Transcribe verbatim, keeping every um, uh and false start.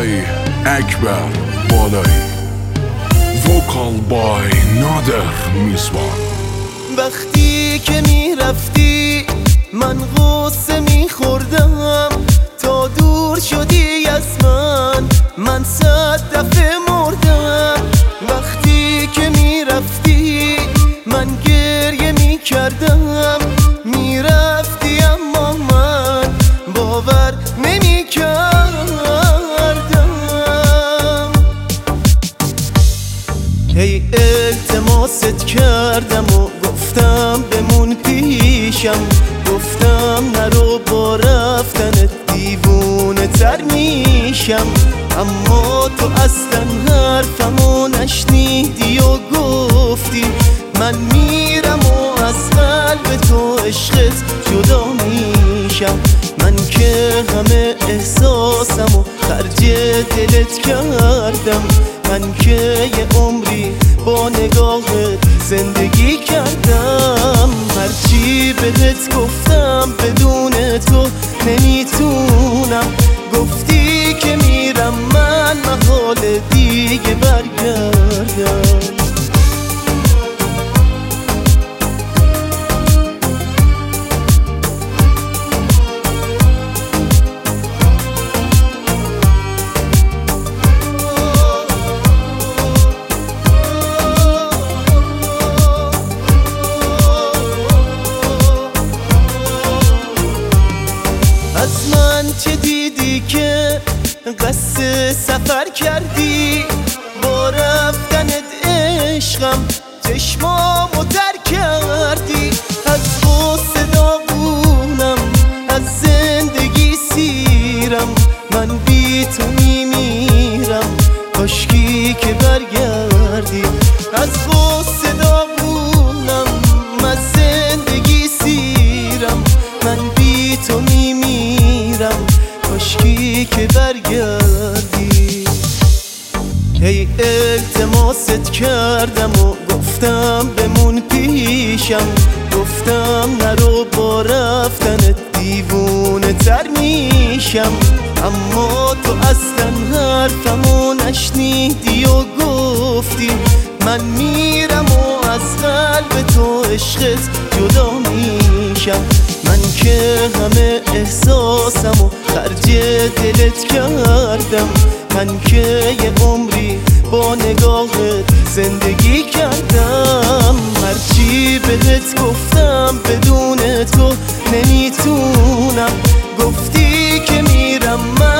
بای اکبر بالایی، وکال بای نادر میزبان. وقتی که میرفتی من غصه میخوردم، تا دور شدی از من من صد دفعه مردم. وقتی که میرفتی من گریه میکردم، میرفتی اما من باور نمیکردم. هی التماست کردم و گفتم بمون پیشم، گفتم نرو با رفتنت دیوونه تر میشم. اما تو اصلا حرفمو نشنیدی و گفتی من میرم و از قلب تو عشقت جدا میشم. من که همه احساسمو خرج دلت کردم، من که یه عمری با نگاهت زندگی کردم. هرچی بهت گفتم بدون تو نمیتونم، گفتی که میرم من محال دیگه برگردم. از من چه دیدی که قصد سفر کردی؟ با رفتنت عشقم چشمامو تر کردی. از غصه داغونم، از زندگی سیرم، من بی تو میمیرم کاشکی که برگردی. از غصه داغونم، از زندگی سیرم، من بی تو میمیرم کاشکی که برگردی. هی التماست کردم و گفتم بمون پیشم، گفتم نرو با رفتنت دیوونه تر میشم. اما تو اصلا حرفمو نشنیدی و گفتی من میرم و از قلب تو عشقت جدا میشم. من که همه احساسمو خرج دلت کردم، من که یه عمری با نگاهت زندگی کردم. هرچی بهت گفتم بدون تو نمیتونم، گفتی که میرم من